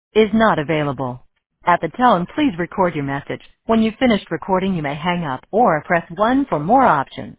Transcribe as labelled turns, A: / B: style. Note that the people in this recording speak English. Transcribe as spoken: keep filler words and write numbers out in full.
A: is not available. At the tone, please record your message. When you've finished recording, you may hang up or press one for more options.